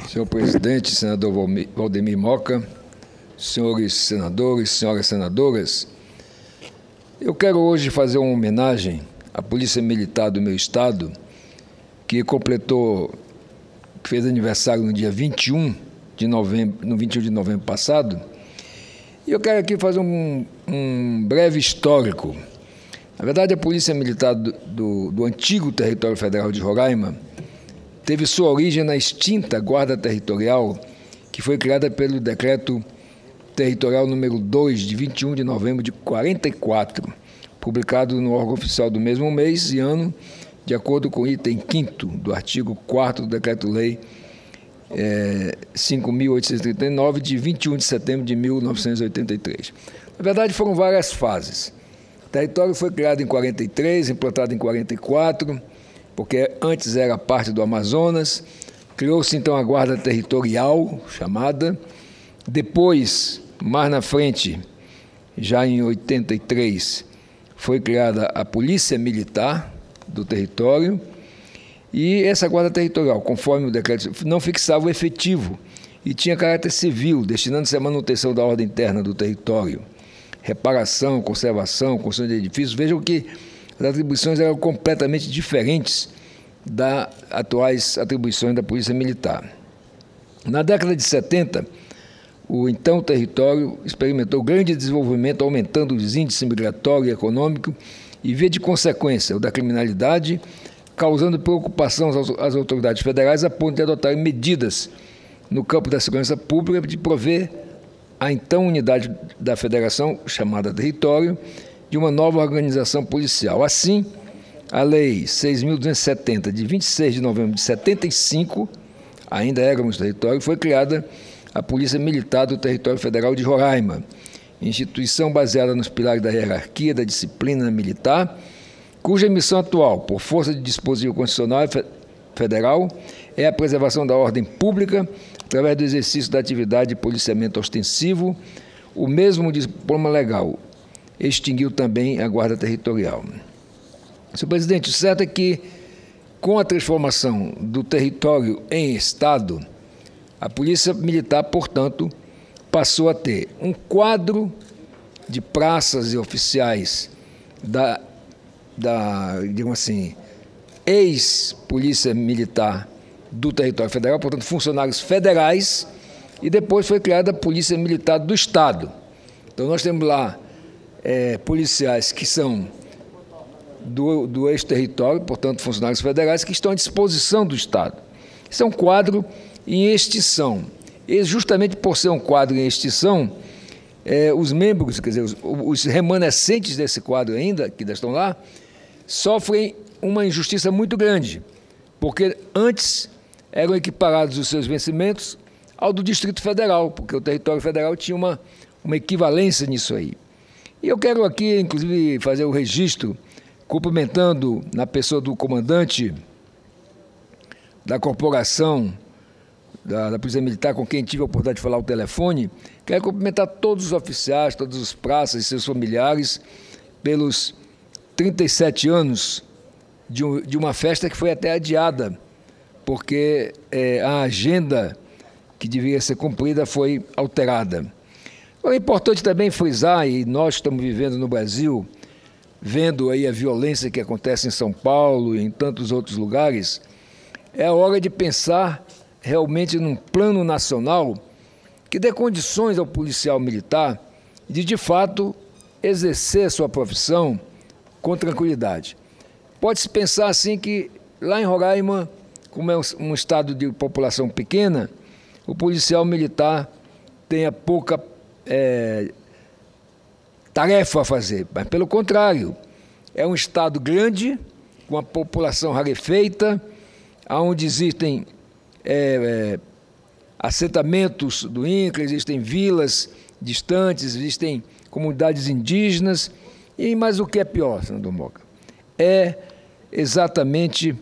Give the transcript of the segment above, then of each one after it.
Senhor presidente, senador Valdemir Moca, senhores senadores, senhoras senadoras, eu quero hoje fazer uma homenagem à Polícia Militar do meu estado, que fez aniversário no dia 21 de novembro passado, e eu quero aqui fazer um breve histórico. Na verdade, a Polícia Militar do antigo Território Federal de Roraima teve sua origem na extinta Guarda Territorial, que foi criada pelo Decreto Territorial número 2, de 21 de novembro de 44, publicado no órgão oficial do mesmo mês e ano, de acordo com o item 5º do artigo 4º do Decreto-Lei 5.839, de 21 de setembro de 1983. Na verdade, foram várias fases. O território foi criado em 43, implantado em 44, porque antes era parte do Amazonas. Criou-se, então, a Guarda Territorial, chamada. Depois, mais na frente, já em 83, foi criada a Polícia Militar do território. E essa Guarda Territorial, conforme o decreto, não fixava o efetivo e tinha caráter civil, destinando-se à manutenção da ordem interna do território, reparação, conservação, construção de edifícios. Vejam que as atribuições eram completamente diferentes das atuais atribuições da Polícia Militar. Na década de 70, o então território experimentou grande desenvolvimento, aumentando os índices migratório e econômico e, via de consequência, o da criminalidade, causando preocupação às autoridades federais a ponto de adotarem medidas no campo da segurança pública de prover a então unidade da federação, chamada território, de uma nova organização policial. Assim, a Lei 6.270, de 26 de novembro de 75, ainda éramos território, foi criada a Polícia Militar do Território Federal de Roraima, instituição baseada nos pilares da hierarquia, da disciplina militar, cuja missão atual, por força de dispositivo constitucional federal, é a preservação da ordem pública através do exercício da atividade de policiamento ostensivo. O mesmo diploma legal extinguiu também a Guarda Territorial. Senhor presidente, o certo é que, com a transformação do território em Estado, a Polícia Militar, portanto, passou a ter um quadro de praças e oficiais digamos assim, ex-Polícia Militar do Território Federal, portanto, funcionários federais, e depois foi criada a Polícia Militar do Estado. Então, nós temos lá policiais que são do ex-território, portanto, funcionários federais, que estão à disposição do Estado. Isso é um quadro em extinção. E, justamente por ser um quadro em extinção, os membros, quer dizer, os remanescentes desse quadro ainda, que ainda estão lá, sofrem uma injustiça muito grande, porque antes eram equiparados os seus vencimentos ao do Distrito Federal, porque o território federal tinha uma equivalência nisso aí. E eu quero aqui, inclusive, fazer o registro, cumprimentando na pessoa do comandante da corporação da Polícia Militar, com quem tive a oportunidade de falar ao telefone. Quero cumprimentar todos os oficiais, todos os praças e seus familiares pelos 37 anos de uma festa que foi até adiada, porque a agenda que devia ser cumprida foi alterada. É importante também frisar, e nós estamos vivendo no Brasil, vendo aí a violência que acontece em São Paulo e em tantos outros lugares, é a hora de pensar realmente num plano nacional que dê condições ao policial militar de fato, exercer a sua profissão com tranquilidade. Pode-se pensar assim que lá em Roraima, como é um estado de população pequena, o policial militar tenha pouca tarefa a fazer, mas pelo contrário, é um estado grande, com a população rarefeita, onde existem assentamentos do INCRA, existem vilas distantes, existem comunidades indígenas, mas o que é pior, senador Moca, é exatamente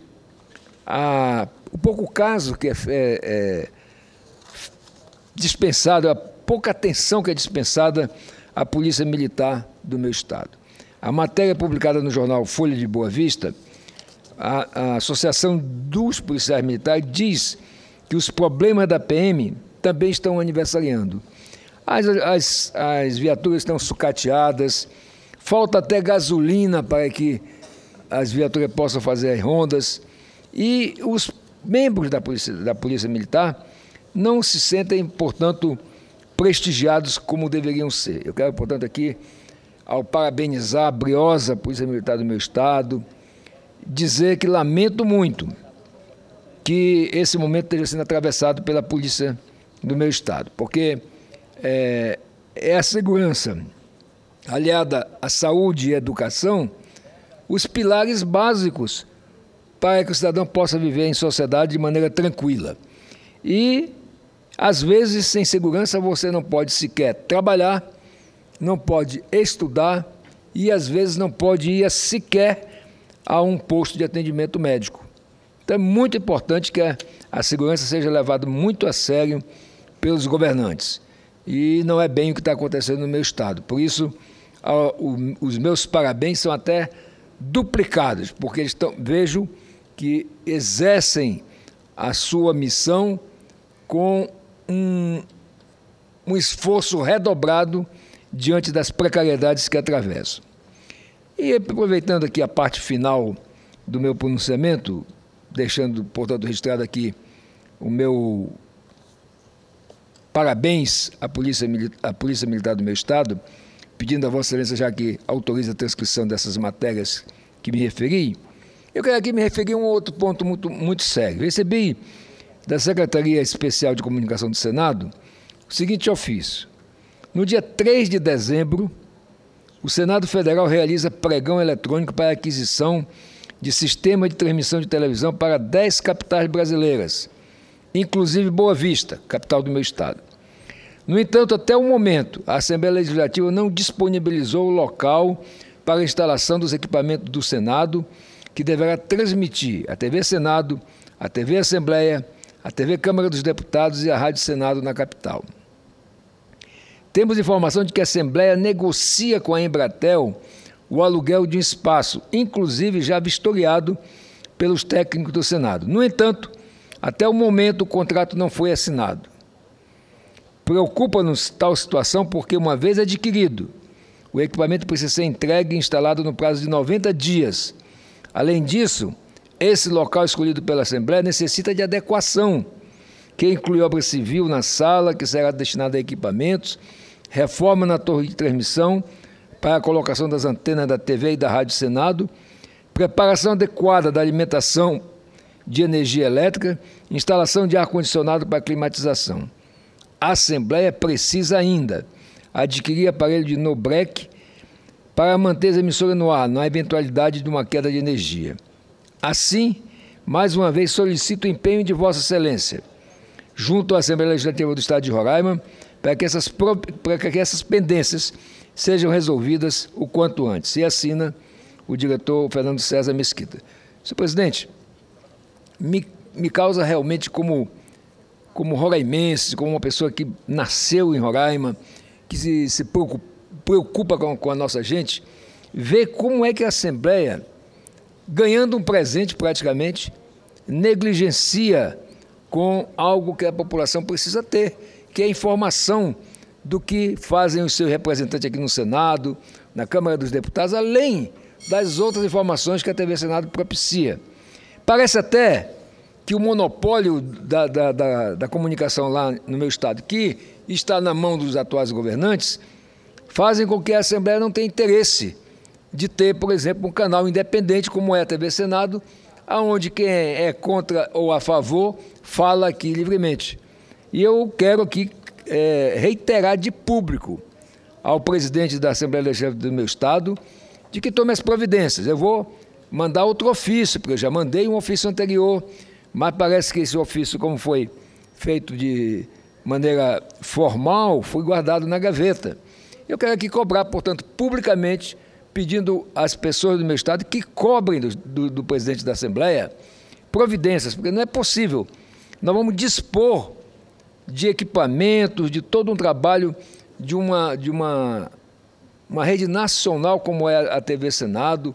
o pouco caso que é dispensado, a pouca atenção que é dispensada à Polícia Militar do meu estado. A matéria publicada no jornal Folha de Boa Vista, a Associação dos Policiais Militares diz que os problemas da PM também estão aniversariando. As viaturas estão sucateadas, falta até gasolina para que as viaturas possam fazer as rondas, e os membros da Polícia Militar não se sentem, portanto, prestigiados como deveriam ser. Eu quero, portanto, aqui, ao parabenizar a briosa Polícia Militar do meu Estado, dizer que lamento muito que esse momento esteja sendo atravessado pela Polícia do meu Estado, porque é a segurança, aliada à saúde e à educação, os pilares básicos para que o cidadão possa viver em sociedade de maneira tranquila. E, às vezes, sem segurança, você não pode sequer trabalhar, não pode estudar e, às vezes, não pode ir sequer a um posto de atendimento médico. Então, é muito importante que a segurança seja levada muito a sério pelos governantes. E não é bem o que está acontecendo no meu Estado. Por isso, os meus parabéns são até duplicados, porque vejo que exercem a sua missão com um esforço redobrado diante das precariedades que atravessam. E aproveitando aqui a parte final do meu pronunciamento, deixando, portanto, registrado aqui o meu parabéns à Polícia Militar do meu Estado, pedindo a Vossa Excelência, já que autoriza a transcrição dessas matérias que me referi, eu quero aqui me referir a um outro ponto muito sério. Recebi da Secretaria Especial de Comunicação do Senado o seguinte ofício. No dia 3 de dezembro, o Senado Federal realiza pregão eletrônico para a aquisição de sistema de transmissão de televisão para 10 capitais brasileiras, inclusive Boa Vista, capital do meu Estado. No entanto, até o momento, a Assembleia Legislativa não disponibilizou o local para a instalação dos equipamentos do Senado, que deverá transmitir a TV Senado, a TV Assembleia, a TV Câmara dos Deputados e a Rádio Senado na capital. Temos informação de que a Assembleia negocia com a Embratel o aluguel de um espaço, inclusive já vistoriado pelos técnicos do Senado. No entanto, até o momento o contrato não foi assinado. Preocupa-nos tal situação porque, uma vez adquirido, o equipamento precisa ser entregue e instalado no prazo de 90 dias. Além disso, esse local escolhido pela Assembleia necessita de adequação, que inclui obra civil na sala, que será destinada a equipamentos, reforma na torre de transmissão para a colocação das antenas da TV e da Rádio Senado, preparação adequada da alimentação de energia elétrica, instalação de ar-condicionado para climatização. A Assembleia precisa ainda adquirir aparelho de no-break para manter as emissoras no ar, na eventualidade de uma queda de energia. Assim, mais uma vez solicito o empenho de Vossa Excelência, junto à Assembleia Legislativa do Estado de Roraima, para que essas pendências sejam resolvidas o quanto antes. E assina o diretor Fernando César Mesquita. Senhor presidente, me causa realmente como roraimense, como uma pessoa que nasceu em Roraima, que se preocupa com a nossa gente, ver como é que a Assembleia, ganhando um presente praticamente, negligencia com algo que a população precisa ter, que é a informação do que fazem os seus representantes aqui no Senado, na Câmara dos Deputados, além das outras informações que a TV Senado propicia. Parece até que o monopólio da comunicação lá no meu Estado, que está na mão dos atuais governantes, fazem com que a Assembleia não tenha interesse de ter, por exemplo, um canal independente como é a TV Senado, onde quem é contra ou a favor fala aqui livremente. E eu quero aqui reiterar de público ao presidente da Assembleia Legislativa do meu Estado de que tome as providências. Eu vou mandar outro ofício, porque eu já mandei um ofício anterior, mas parece que esse ofício, como foi feito de maneira formal, foi guardado na gaveta. Eu quero aqui cobrar, portanto, publicamente, pedindo às pessoas do meu Estado que cobrem do presidente da Assembleia providências, porque não é possível. Nós vamos dispor de equipamentos, de todo um trabalho de uma rede nacional como é a TV Senado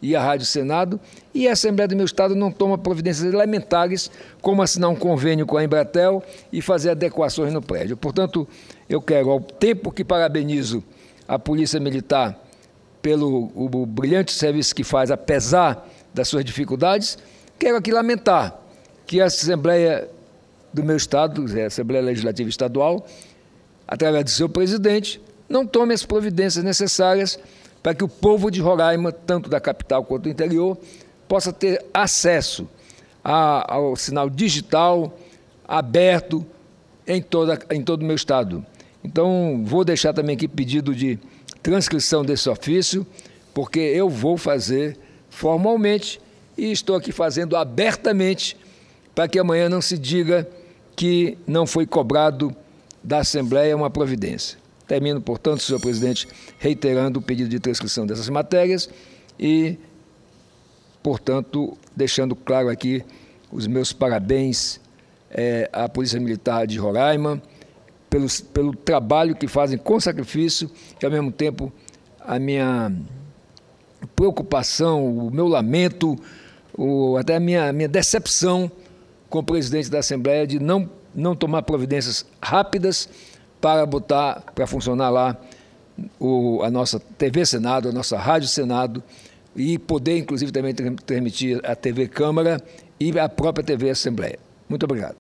e a Rádio Senado, e a Assembleia do meu Estado não toma providências elementares, como assinar um convênio com a Embratel e fazer adequações no prédio. Portanto, eu quero, ao tempo que parabenizo a Polícia Militar pelo o brilhante serviço que faz, apesar das suas dificuldades, quero aqui lamentar que a Assembleia do meu Estado, a Assembleia Legislativa Estadual, através do seu presidente, não tome as providências necessárias para que o povo de Roraima, tanto da capital quanto do interior, possa ter acesso ao sinal digital aberto em todo o meu estado. Então, vou deixar também aqui pedido de transcrição desse ofício, porque eu vou fazer formalmente e estou aqui fazendo abertamente para que amanhã não se diga que não foi cobrado da Assembleia uma providência. Termino, portanto, senhor presidente, reiterando o pedido de transcrição dessas matérias e, portanto, deixando claro aqui os meus parabéns à Polícia Militar de Roraima pelo trabalho que fazem com sacrifício e, ao mesmo tempo, a minha preocupação, o meu lamento, até a minha decepção com o presidente da Assembleia de não tomar providências rápidas para funcionar lá a nossa TV Senado, a nossa Rádio Senado, e poder, inclusive, também transmitir a TV Câmara e a própria TV Assembleia. Muito obrigado.